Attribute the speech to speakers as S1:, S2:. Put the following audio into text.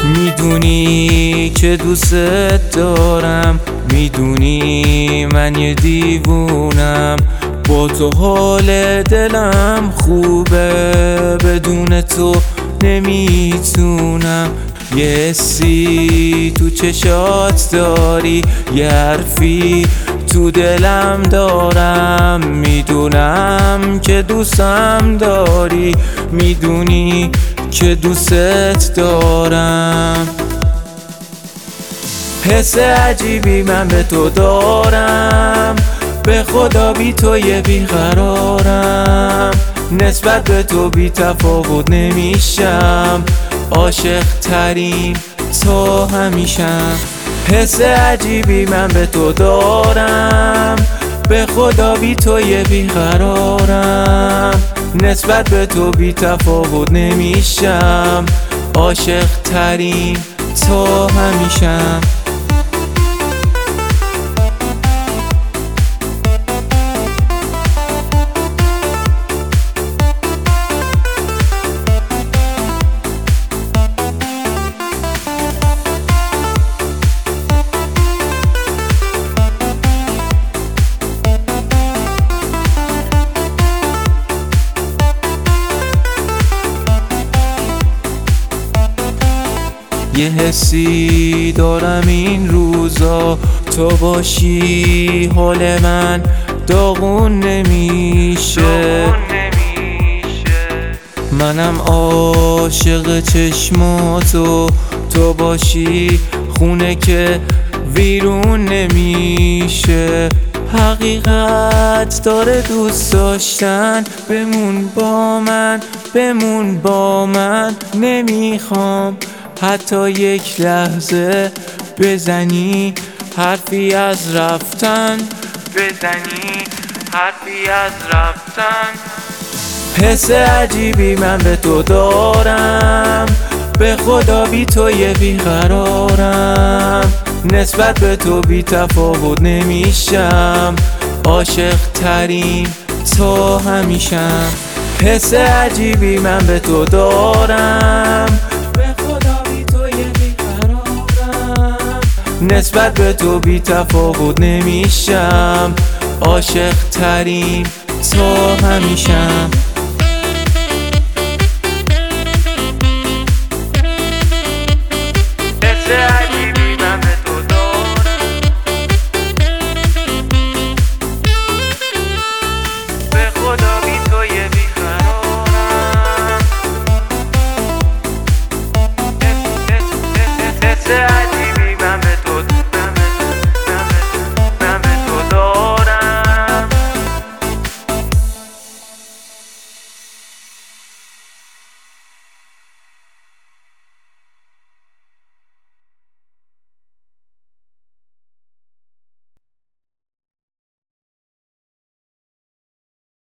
S1: میدونی که دوست دارم، میدونی من یه دیوونم، با تو حال دلم خوبه، بدون تو نمیتونم. یه حسی تو چشات داری، یه حرفی تو دلم دارم، میدونم که دوستم داری، میدونی که دوستت دارم. حس عجیبی من به تو دارم، به خدا بی تو یه بیقرارم، نسبت به تو بی تفاوت نمیشم، عاشق ترین تو همیشم. حس عجیبی من به تو دارم، به خدا بی تو یه بیقرارم، نسبت به تو بی تفاوت نمیشم، عاشق ترین تو همیشم. یه حسی دارم این روزا، تو باشی حال من داغون نمیشه، منم عاشق چشماتو، تو باشی خونه که ویرون نمیشه. حقیقت داره دوست داشتن، بمون با من، بمون با من، نمیخوام حتی یک لحظه بزنی حرفی از رفتن، بزنی حرفی از رفتن. حس عجیبی من به تو دارم، به خدا بی تو یه بیقرارم، نسبت به تو بی تفاوت نمیشم، عاشق ترین تو همیشم. حس عجیبی من به تو دارم، نسبت به تو بی تفاوت نمیشم، عاشق ترین تو همیشم.